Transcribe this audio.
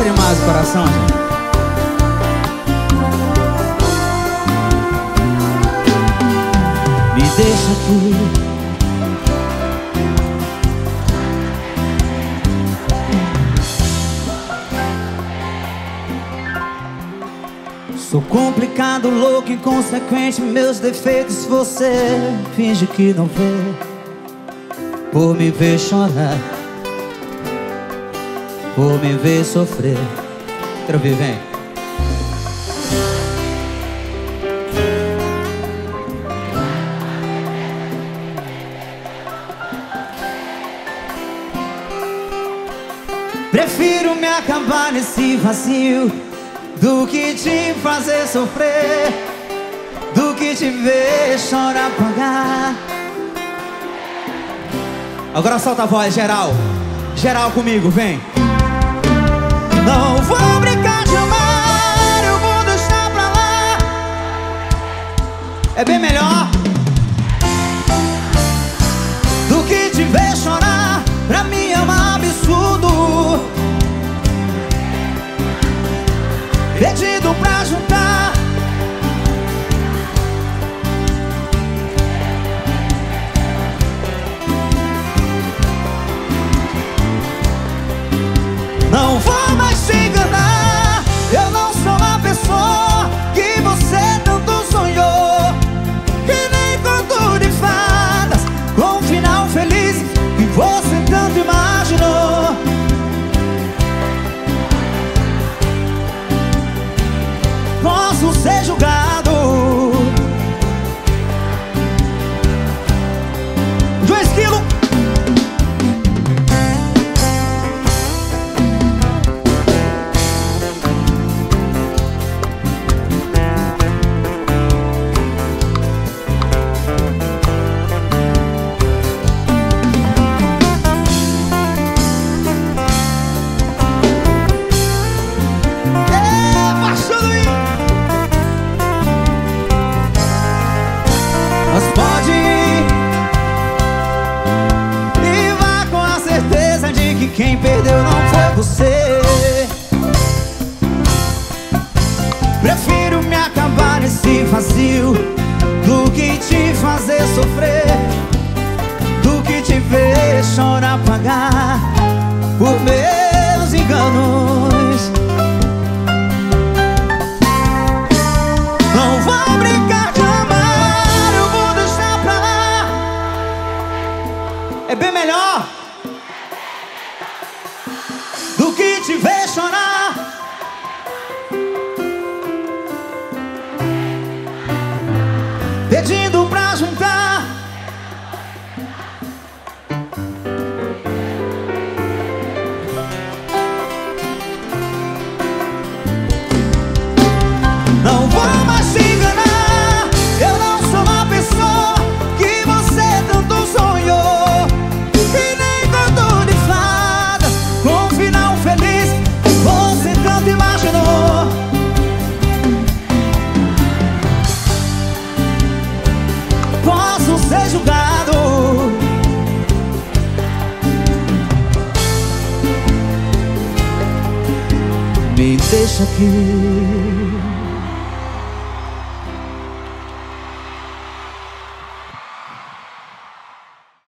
demais o coração, gente. Me deixa aqui. Sou complicado, louco, inconsequente, meus defeitos você finge que não vê. Por me ver chorar, por me ver sofrer. Quero ouvir, vem. Prefiro me acabar nesse vazio do que te fazer sofrer, do que te ver chorar, pagar. Agora solta a voz, geral. Geral comigo, vem. Não vou brincar de amar, eu vou deixar pra lá. É bem melhor do que te ver chorar. Pra mim é um absurdo. Pedido pra juntar. Não vou mais te enganar. Eu não sou a pessoa que você tanto sonhou. Que nem conto de fadas com um final feliz que você tanto imaginou. Posso ser julgado. João Esquilo. Mas pode ir e vá com a certeza de que quem perdeu não foi você. Prefiro me acabar nesse vazio do que te fazer sofrer, do que te ver chorar, pagar por meus enganos. Não vou brincar de amar, eu vou deixar pra lá. É bem melhor do que te ver chorar. Pedindo pra juntar. Não vou mais te enganar. Eu não sou uma pessoa que você tanto sonhou. Que nem conto de fadas com um final feliz que você tanto imaginou. Posso ser julgado. Me deixa aqui.